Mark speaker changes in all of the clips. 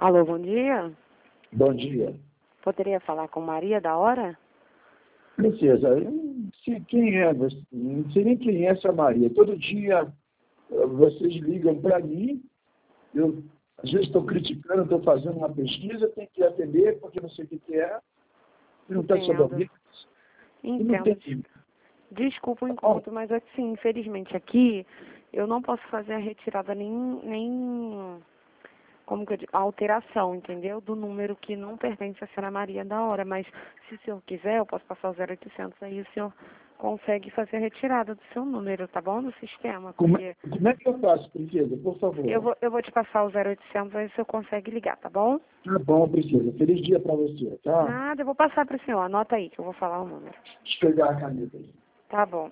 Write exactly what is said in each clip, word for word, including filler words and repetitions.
Speaker 1: Alô, bom dia.
Speaker 2: Bom dia.
Speaker 1: Poderia falar com Maria da Hora?
Speaker 2: Princesa, eu não sei quem é, você- não sei nem quem é essa Maria. Todo dia eh, vocês ligam para mim, eu às vezes estou criticando, estou fazendo uma pesquisa, tenho que atender porque não sei o que, que é, não está sob
Speaker 1: Entendo.
Speaker 2: ouvido. E não
Speaker 1: Entendo.
Speaker 2: tem.
Speaker 1: Desculpa o incômodo, mas assim, infelizmente aqui eu não posso fazer a retirada nem, nem como que eu digo, a alteração, entendeu? Do número que não pertence à senhora Maria da Hora. Mas se o senhor quiser, eu posso passar o zero oitocentos aí, o senhor consegue fazer a retirada do seu número, tá bom? Do sistema.
Speaker 2: Como,
Speaker 1: Porque
Speaker 2: é- como é que eu faço, princesa? Por favor.
Speaker 1: eu vou, eu vou te passar o zero oitocentos aí, o senhor consegue ligar, tá bom?
Speaker 2: Tá bom, princesa. Feliz dia para você, tá?
Speaker 1: Nada, eu vou passar para o senhor. Anota aí que eu vou falar o número.
Speaker 2: Deixa eu pegar a caneta aí.
Speaker 1: Tá bom.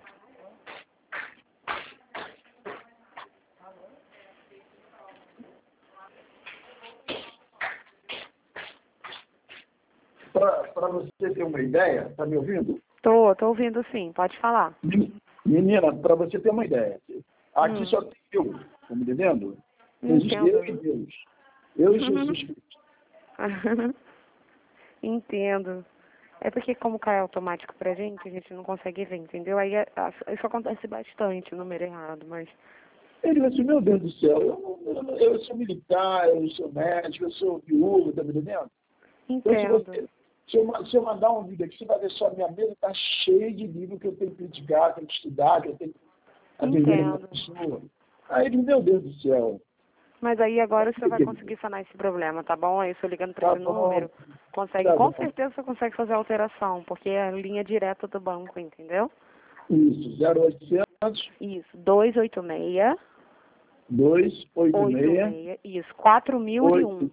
Speaker 2: Para você ter uma ideia, tá me ouvindo?
Speaker 1: Tô, tô ouvindo sim, pode falar.
Speaker 2: Menina, para você ter uma ideia, aqui
Speaker 1: Hum.
Speaker 2: só tem eu, tá me entendendo? Existe
Speaker 1: Entendo.
Speaker 2: eu e Deus. Eu e Jesus Cristo.
Speaker 1: Entendo. É porque como cai automático pra gente, a gente não consegue ver, entendeu? Aí é- a- isso acontece bastante, o número errado, mas...
Speaker 2: Ele disse assim, meu Deus do céu, eu, eu, eu sou militar, eu sou médico, eu sou viúvo, tá me entendendo? Então, se,
Speaker 1: Entendo.
Speaker 2: você, se, eu, ma- se eu mandar um vídeo aqui, você vai ver só a minha mesa está cheia de livros que eu tenho que criticar, tenho que estudar, que eu tenho que atender a minha
Speaker 1: Entendo.
Speaker 2: pessoa. Aí ele, meu Deus do céu.
Speaker 1: Mas aí agora o senhor vai conseguir sanar esse problema, tá bom? Aí o senhor ligando pra
Speaker 2: Tá
Speaker 1: esse
Speaker 2: bom,
Speaker 1: número, consegue,
Speaker 2: tá
Speaker 1: com
Speaker 2: bom.
Speaker 1: certeza você consegue fazer a alteração, porque é a linha direta do banco, entendeu?
Speaker 2: Isso, zero oitocentos,
Speaker 1: Isso, dois oito seis,
Speaker 2: dois oito
Speaker 1: oito
Speaker 2: seis,
Speaker 1: seis, isso, quatro mil e um.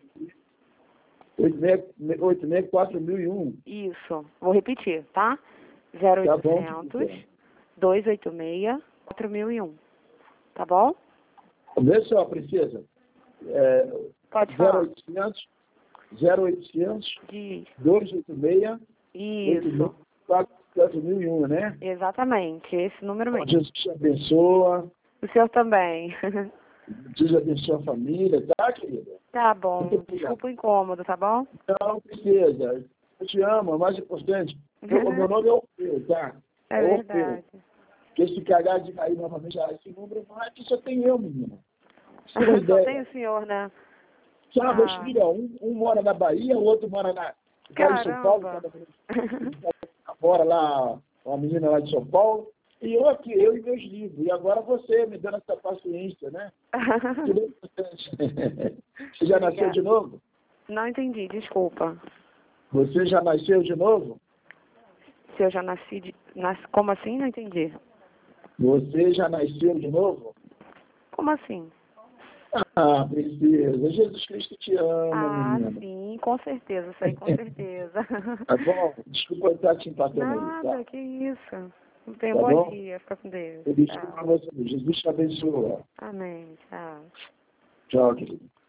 Speaker 2: oito seis quatro mil e um.
Speaker 1: Isso, vou repetir, tá? zero
Speaker 2: Tá bom,
Speaker 1: oitocentos,
Speaker 2: querida.
Speaker 1: dois oito seis, quatro mil e um. Tá bom?
Speaker 2: Vê só, princesa. É,
Speaker 1: Pode
Speaker 2: zero
Speaker 1: falar.
Speaker 2: oitocentos, zero oitocentos,
Speaker 1: Diz.
Speaker 2: dois oito seis,
Speaker 1: Isso,
Speaker 2: quatro mil e um, né?
Speaker 1: exatamente, esse número
Speaker 2: Bom,
Speaker 1: mesmo.
Speaker 2: Jesus te abençoa.
Speaker 1: O senhor também.
Speaker 2: Deus abençoe a família, tá, querida?
Speaker 1: Tá bom,
Speaker 2: Muito obrigado.
Speaker 1: desculpa o incômodo, tá bom?
Speaker 2: Não, princesa. Eu te amo, é mais importante. Eu- o meu nome é Orfeu, tá?
Speaker 1: É
Speaker 2: Orfeu.
Speaker 1: verdade.
Speaker 2: Porque se cagar de cair novamente, ah, esse número não é que só tem eu, menina. Você tem uma
Speaker 1: Só
Speaker 2: ideia?
Speaker 1: tem o senhor, né?
Speaker 2: Sabe, meus
Speaker 1: Ah,
Speaker 2: filhos, um, um mora na Bahia, o outro mora na, mora em São Paulo,
Speaker 1: caramba.
Speaker 2: cada mora lá, uma menina lá de São Paulo, e eu aqui, eu e meus livros. E agora você me dando essa paciência, né? Tudo importante. Você já nasceu
Speaker 1: Obrigada.
Speaker 2: de novo?
Speaker 1: Não entendi, desculpa.
Speaker 2: Você já nasceu de novo?
Speaker 1: Se eu já nasci de... Nas... Como assim? Não entendi.
Speaker 2: Você já nasceu de novo?
Speaker 1: Como assim?
Speaker 2: Ah, princesa, Jesus Cristo te ama,
Speaker 1: Ah,
Speaker 2: menina.
Speaker 1: sim, com certeza, isso aí com certeza.
Speaker 2: Tá bom? Desculpa eu estar te empatando aí, tá?
Speaker 1: Nada, que isso. Não tem
Speaker 2: Tá
Speaker 1: bom
Speaker 2: bom?
Speaker 1: dia, fica com Deus.
Speaker 2: Feliz dia
Speaker 1: Tchau.
Speaker 2: pra você. Jesus te abençoe.
Speaker 1: Amém, tchau.
Speaker 2: Tchau, querido.